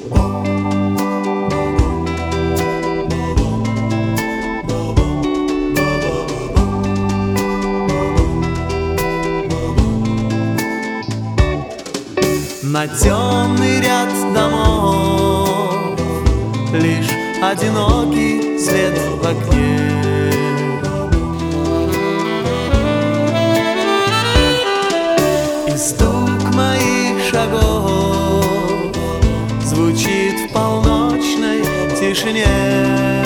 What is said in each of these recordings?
На темный ряд домов лишь одинокий свет в окне. И стук моих шагов звучит в полночной тишине.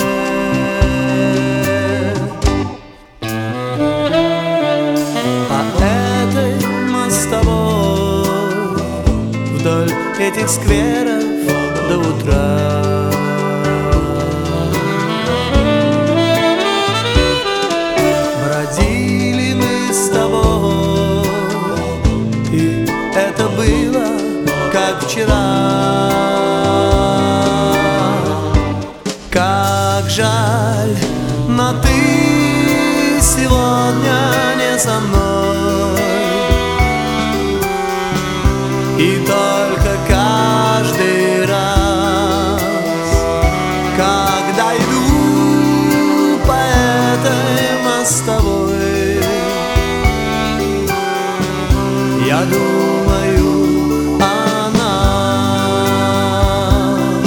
По этой мостовой вдоль этих скверов до утра бродили мы с тобой, и это было как вчера. Как жаль, но ты сегодня не со мной, и только каждый раз, когда иду по этой мостовой, я думаю о нас.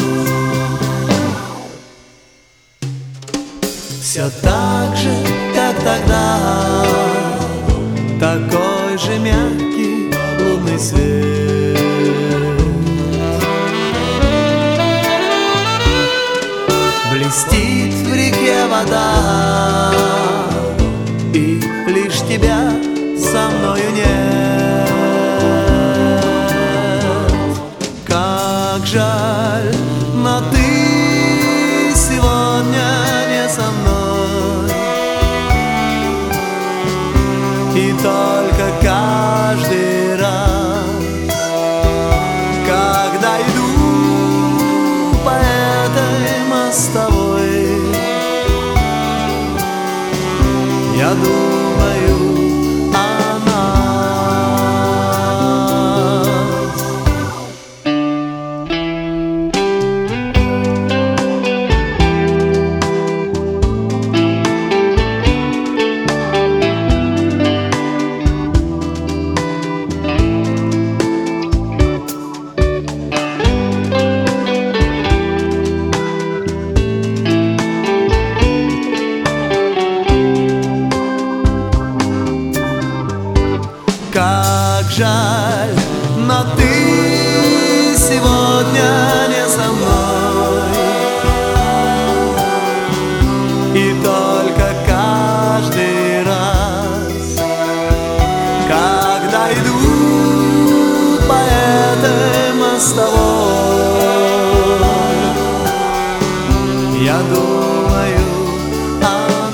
Все так же, как тогда, такой же мягкий лунный свет. Блестит в реке вода, и лишь тебя со мною нет. Как жаль, но ты сегодня не со мной, и только каждый раз, когда иду по этой мостовой, я думаю о нас. Как жаль, но ты сегодня не со мной, и только каждый раз, когда иду по этой мостовой, я думаю о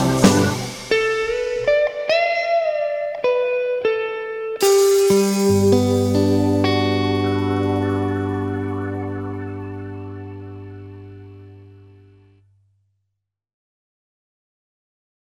нас.